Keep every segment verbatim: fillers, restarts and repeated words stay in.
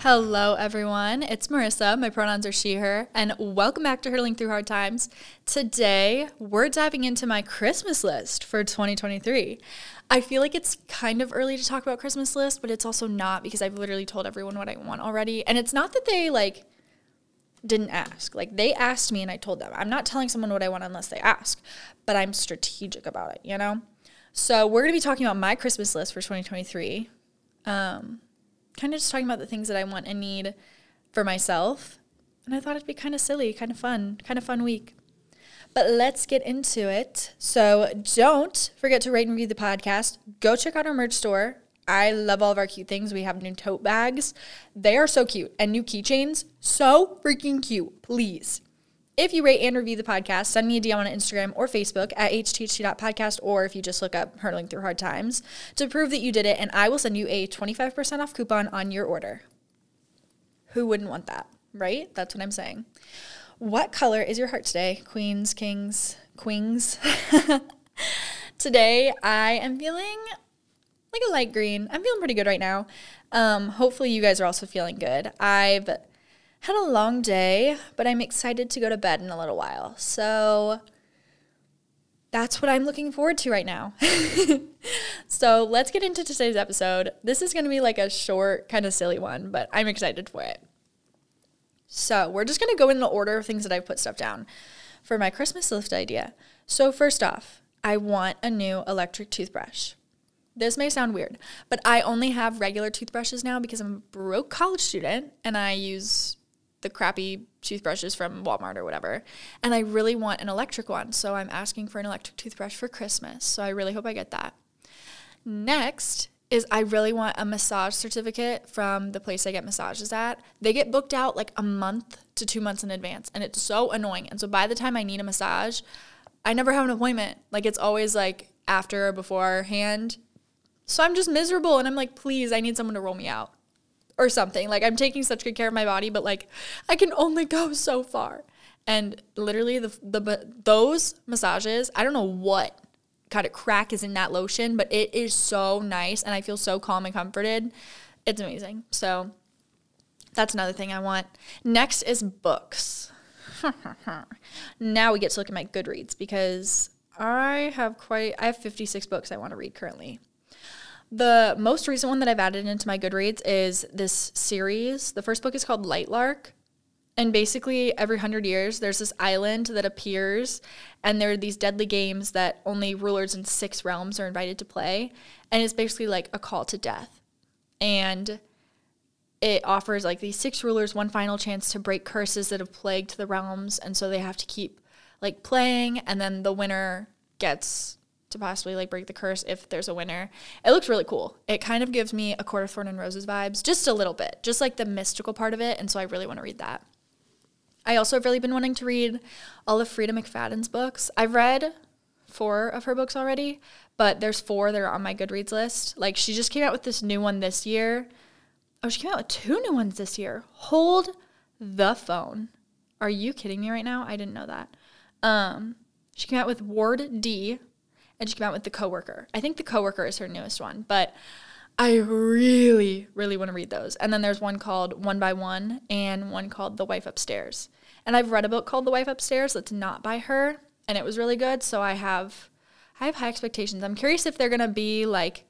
Hello, everyone. It's Marissa. My pronouns are she, her, and welcome back to Hurtling Through Hard Times. Today, we're diving into my Christmas list for twenty twenty-three. I feel like it's kind of early to talk about Christmas list, but it's also not because I've literally told everyone what I want already. And it's not that they, like, didn't ask. Like, they asked me and I told them. I'm not telling someone what I want unless they ask, but I'm strategic about it, you know? So we're going to be talking about my Christmas list for twenty twenty-three. Um... kind of just talking about the things that I want and need for myself. And I thought it'd be kind of silly, kind of fun, kind of fun week. But let's get into it. So don't forget to rate and review the podcast. Go check out our merch store. I love all of our cute things. We have new tote bags. They are so cute. And new keychains. So freaking cute. Please. If you rate and review the podcast, send me a D M on Instagram or Facebook at h t h t dot podcast, or if you just look up Hurtling Through Hard Times to prove that you did it, and I will send you a twenty-five percent off coupon on your order. Who wouldn't want that, right? That's what I'm saying. What color is your heart today, queens, kings, queens? Today, I am feeling like a light green. I'm feeling pretty good right now. Um, hopefully, you guys are also feeling good. I've had a long day, but I'm excited to go to bed in a little while. So that's what I'm looking forward to right now. So let's get into today's episode. This is going to be like a short, kind of silly one, but I'm excited for it. So we're just going to go in the order of things that I've put stuff down for my Christmas list idea. So first off, I want a new electric toothbrush. This may sound weird, but I only have regular toothbrushes now because I'm a broke college student and I use the crappy toothbrushes from Walmart or whatever. And I really want an electric one. So I'm asking for an electric toothbrush for Christmas. So I really hope I get that. Next is I really want a massage certificate from the place I get massages at. They get booked out like a month to two months in advance. And it's so annoying. And so by the time I need a massage, I never have an appointment. Like it's always like after or beforehand. So I'm just miserable. And I'm like, please, I need someone to roll me out. Or something. Like, I'm taking such good care of my body, but, like, I can only go so far. And literally, the the those massages, I don't know what kind of crack is in that lotion, but it is so nice, and I feel so calm and comforted. It's amazing. So, that's another thing I want. Next is books. Now we get to look at my Goodreads, because I have quite, I have fifty-six books I want to read currently. The most recent one that I've added into my Goodreads is this series. The first book is called Lightlark. And basically, every hundred years, there's this island that appears, and there are these deadly games that only rulers in six realms are invited to play. And it's basically like a call to death. And it offers like these six rulers one final chance to break curses that have plagued the realms. And so they have to keep like playing, and then the winner gets to possibly like break the curse if there's a winner. It looks really cool. It kind of gives me a Court of Thorn and Roses vibes, just a little bit, just like the mystical part of it, and so I really want to read that. I also have really been wanting to read all of Frida McFadden's books. I've read four of her books already, but there's four that are on my Goodreads list. Like, she just came out with this new one this year. Oh, she came out with two new ones this year. Hold the phone. Are you kidding me right now? I didn't know that. Um, she came out with Ward D, and she came out with The Coworker. I think The Coworker is her newest one, but I really, really want to read those. And then there's one called One by One and one called The Wife Upstairs. And I've read a book called The Wife Upstairs that's not by her, and it was really good, so I have I have high expectations. I'm curious if they're going to be, like,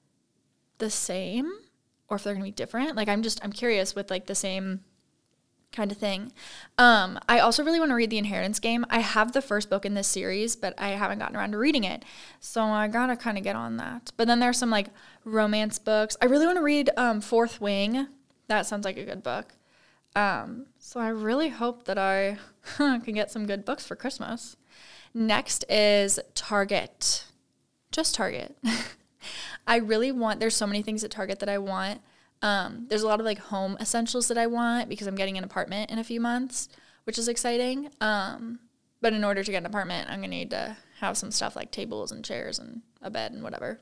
the same or if they're going to be different. Like, I'm just, I'm curious with, like, the same kind of thing. Um, I also really want to read The Inheritance Game. I have the first book in this series, but I haven't gotten around to reading it. So I gotta kind of get on that. But then there's some like romance books. I really want to read um, Fourth Wing. That sounds like a good book. Um, so I really hope that I can get some good books for Christmas. Next is Target. Just Target. I really want, there's so many things at Target that I want. Um, there's a lot of like home essentials that I want because I'm getting an apartment in a few months, which is exciting. Um, but in order to get an apartment, I'm going to need to have some stuff like tables and chairs and a bed and whatever.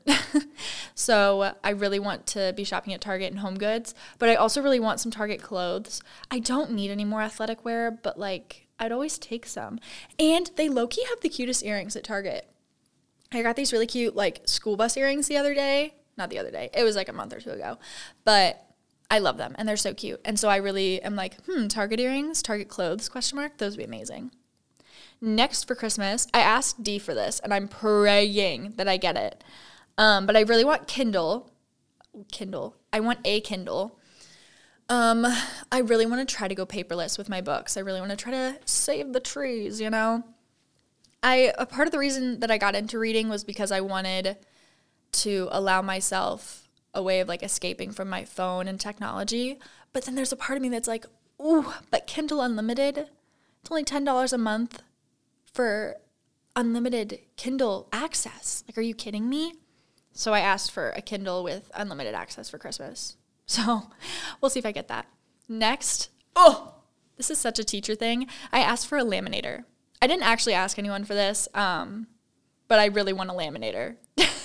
So I really want to be shopping at Target and Home Goods, but I also really want some Target clothes. I don't need any more athletic wear, but like I'd always take some. And they low-key have the cutest earrings at Target. I got these really cute like school bus earrings the other day. Not the other day. It was like a month or two ago. But I love them, and they're so cute. And so I really am like, hmm, Target earrings, Target clothes, question mark, those would be amazing. Next for Christmas, I asked Dee for this, and I'm praying that I get it. Um, but I really want Kindle. Kindle. I want a Kindle. Um, I really want to try to go paperless with my books. I really want to try to save the trees, you know? I a part of the reason that I got into reading was because I wanted to allow myself a way of like escaping from my phone and technology. But then there's a part of me that's like, ooh, but Kindle Unlimited, it's only ten dollars a month for unlimited Kindle access. Like, are you kidding me? So I asked for a Kindle with unlimited access for Christmas. So we'll see if I get that. Next, oh, this is such a teacher thing. I asked for a laminator. I didn't actually ask anyone for this, um, but I really want a laminator.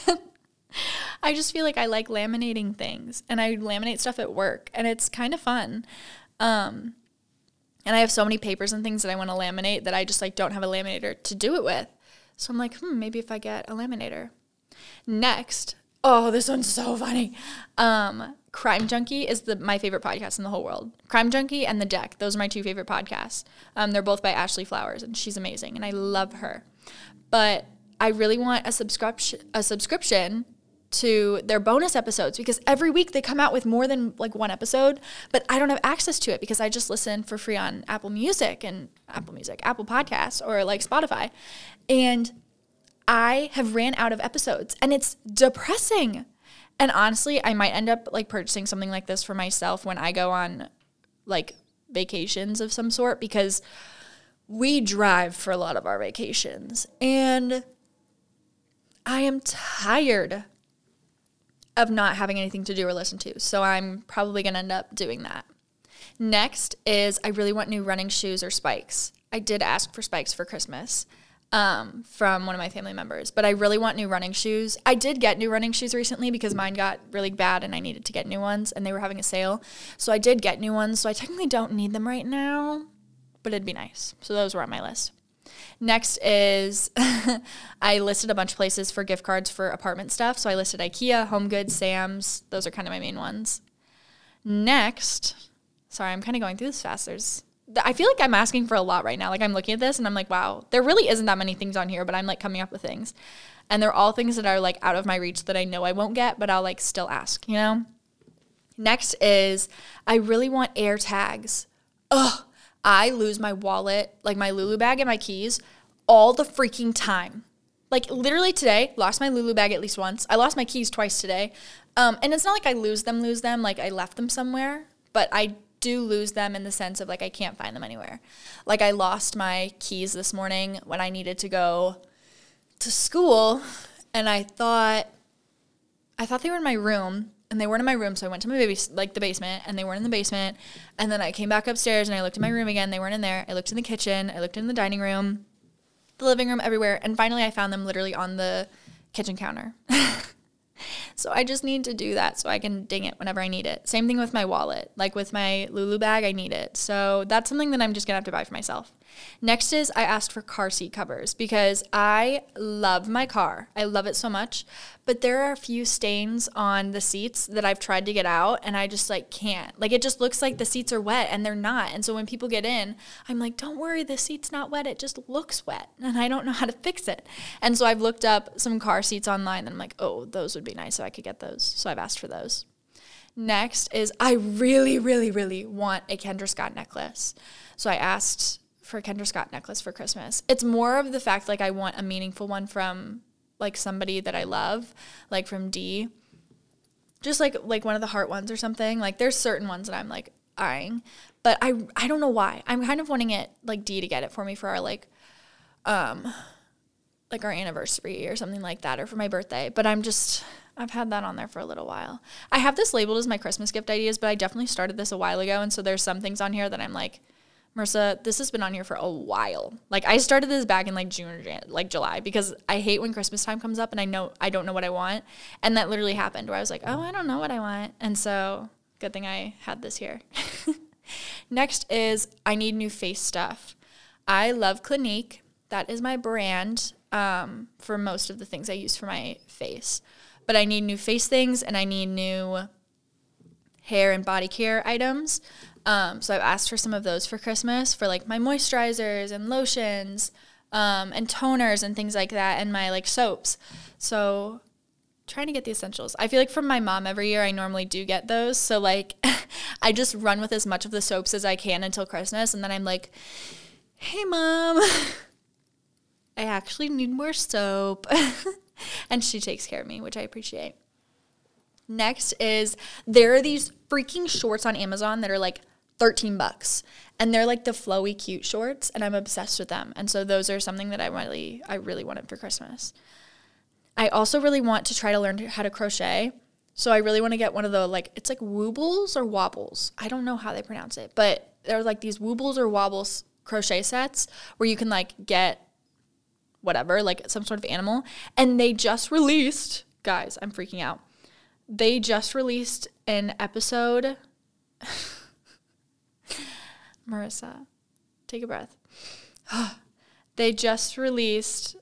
I just feel like I like laminating things, and I laminate stuff at work, and it's kind of fun. Um, and I have so many papers and things that I want to laminate that I just like don't have a laminator to do it with. So I'm like, hmm, maybe if I get a laminator. Next, oh, this one's so funny. Um, Crime Junkie is the my favorite podcast in the whole world. Crime Junkie and The Deck, those are my two favorite podcasts. Um, they're both by Ashley Flowers, and she's amazing, and I love her. But I really want a subscription, a subscription to their bonus episodes, because every week they come out with more than like one episode, but I don't have access to it because I just listen for free on Apple Music and Apple Music, Apple Podcasts, or like Spotify. And I have ran out of episodes, and it's depressing. And honestly, I might end up like purchasing something like this for myself when I go on like vacations of some sort, because we drive for a lot of our vacations, and I am tired of not having anything to do or listen to. So I'm probably going to end up doing that. Next is I really want new running shoes or spikes. I did ask for spikes for Christmas um, from one of my family members, but I really want new running shoes. I did get new running shoes recently because mine got really bad and I needed to get new ones, and they were having a sale. So I did get new ones. So I technically don't need them right now, but it'd be nice. So those were on my list. Next is I listed a bunch of places for gift cards for apartment stuff. So I listed IKEA, HomeGoods, Sam's. Those are kind of my main ones. Next, sorry, I'm kind of going through this fast. There's, I feel like I'm asking for a lot right now. Like, I'm looking at this and I'm like, wow, there really isn't that many things on here, but I'm like coming up with things. And they're all things that are like out of my reach that I know I won't get, but I'll like still ask, you know? Next is I really want air tags. Ugh. I lose my wallet, like my Lulu bag and my keys all the freaking time. Like literally today, lost my Lulu bag at least once. I lost my keys twice today. Um, and it's not like I lose them, lose them, like I left them somewhere, but I do lose them in the sense of like I can't find them anywhere. Like I lost my keys this morning when I needed to go to school, and I thought, I thought they were in my room. And they weren't in my room, so I went to my baby, like the basement, and they weren't in the basement. And then I came back upstairs, and I looked in my room again. They weren't in there. I looked in the kitchen. I looked in the dining room, the living room, everywhere. And finally, I found them literally on the kitchen counter. So I just need to do that so I can ding it whenever I need it. Same thing with my wallet. Like with my Lulu bag, I need it. So that's something that I'm just going to have to buy for myself. Next is I asked for car seat covers because I love my car. I love it so much. But there are a few stains on the seats that I've tried to get out, and I just like can't. Like it just looks like the seats are wet, and they're not. And so when people get in, I'm like, don't worry, the seat's not wet. It just looks wet. And I don't know how to fix it. And so I've looked up some car seats online, and I'm like, oh, those would be nice if I could get those. So I've asked for those. Next is I really, really, really want a Kendra Scott necklace. So I asked for a Kendra Scott necklace for Christmas. It's more of the fact like I want a meaningful one from like somebody that I love, like from Dee. Just like like one of the heart ones or something. Like there's certain ones that I'm like eyeing, but I I don't know why. I'm kind of wanting it like Dee to get it for me for our like um like our anniversary or something like that, or for my birthday. But I'm just I've had that on there for a little while. I have this labeled as my Christmas gift ideas, but I definitely started this a while ago, and so there's some things on here that I'm like, Marissa, this has been on here for a while. Like I started this back in like June or Jan- like July, because I hate when Christmas time comes up and I know I don't know what I want. And that literally happened where I was like, oh, I don't know what I want. And so good thing I had this here. Next is I need new face stuff. I love Clinique. That is my brand um, for most of the things I use for my face. But I need new face things, and I need new hair and body care items. Um, so I've asked for some of those for Christmas for like my moisturizers and lotions, um, and toners and things like that, and my like soaps. So trying to get the essentials. I feel like from my mom every year I normally do get those. So like I just run with as much of the soaps as I can until Christmas, and then I'm like, hey mom, I actually need more soap. And she takes care of me, which I appreciate. Next is there are these freaking shorts on Amazon that are like thirteen bucks, and they're like the flowy cute shorts, and I'm obsessed with them. And so those are something that I really I really wanted for Christmas. I also really want to try to learn how to crochet. So I really want to get one of the like it's like woobles or wobbles. I don't know how they pronounce it, but they're like these woobles or wobbles crochet sets where you can like get whatever, like some sort of animal. And they just released, guys, I'm freaking out. They just released an episode. Marissa, take a breath. They just released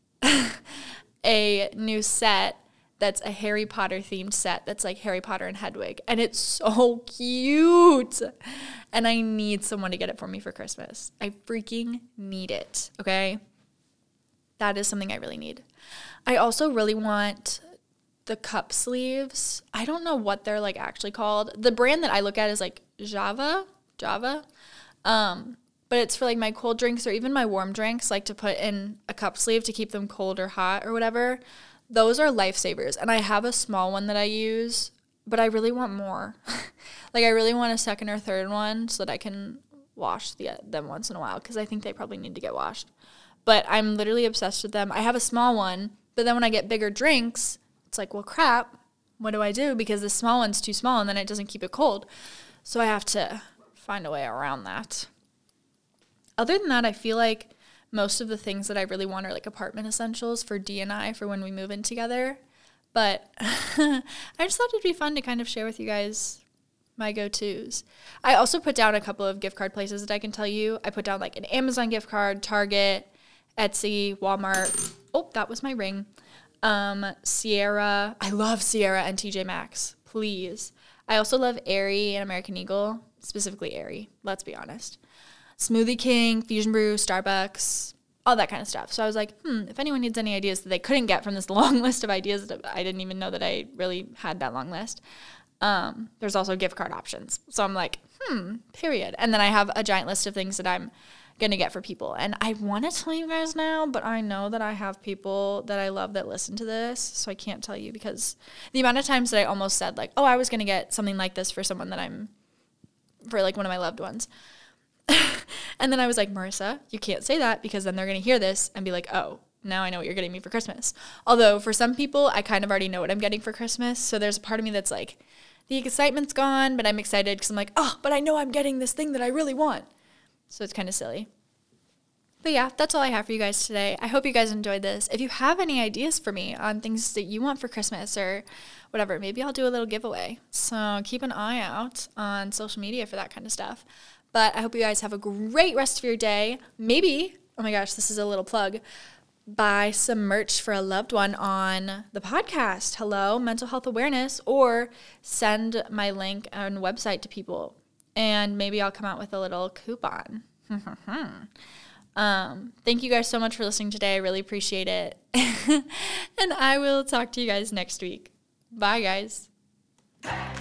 a new set that's a Harry Potter themed set that's like Harry Potter and Hedwig. And it's so cute. And I need someone to get it for me for Christmas. I freaking need it, okay? That is something I really need. I also really want the cup sleeves. I don't know what they're like actually called. The brand that I look at is like Java, Java. Um, but it's for like my cold drinks or even my warm drinks, like to put in a cup sleeve to keep them cold or hot or whatever. Those are lifesavers. And I have a small one that I use, but I really want more. Like I really want a second or third one so that I can wash the, them once in a while, because I think they probably need to get washed. But I'm literally obsessed with them. I have a small one, but then when I get bigger drinks, it's like, well, crap, what do I do? Because the small one's too small, and then it doesn't keep it cold. So I have to find a way around that. Other than that, I feel like most of the things that I really want are like apartment essentials for D and I for when we move in together. But I just thought it'd be fun to kind of share with you guys my go-tos. I also put down a couple of gift card places that I can tell you. I put down like an Amazon gift card, Target, Etsy, Walmart. Oh, that was my ring. Um, Sierra. I love Sierra and T J Maxx. Please. I also love Aerie and American Eagle, specifically Aerie. Let's be honest. Smoothie King, Fusion Brew, Starbucks, all that kind of stuff. So I was like, hmm, if anyone needs any ideas that they couldn't get from this long list of ideas, that I didn't even know that I really had that long list. Um, there's also gift card options. So I'm like, hmm, period. And then I have a giant list of things that I'm going to get for people. And I want to tell you guys now, but I know that I have people that I love that listen to this, so I can't tell you, because the amount of times that I almost said like, oh, I was going to get something like this for someone that I'm, for like one of my loved ones. And then I was like, Marissa, you can't say that, because then they're going to hear this and be like, oh, now I know what you're getting me for Christmas. Although for some people, I kind of already know what I'm getting for Christmas. So there's a part of me that's like, the excitement's gone, but I'm excited because I'm like, oh, but I know I'm getting this thing that I really want. So it's kind of silly. But yeah, that's all I have for you guys today. I hope you guys enjoyed this. If you have any ideas for me on things that you want for Christmas or whatever, maybe I'll do a little giveaway. So keep an eye out on social media for that kind of stuff. But I hope you guys have a great rest of your day. Maybe, oh my gosh, this is a little plug, buy some merch for a loved one on the podcast. Hello, mental health awareness, or send my link and website to people. And maybe I'll come out with a little coupon. um, thank you guys so much for listening today. I really appreciate it. And I will talk to you guys next week. Bye, guys.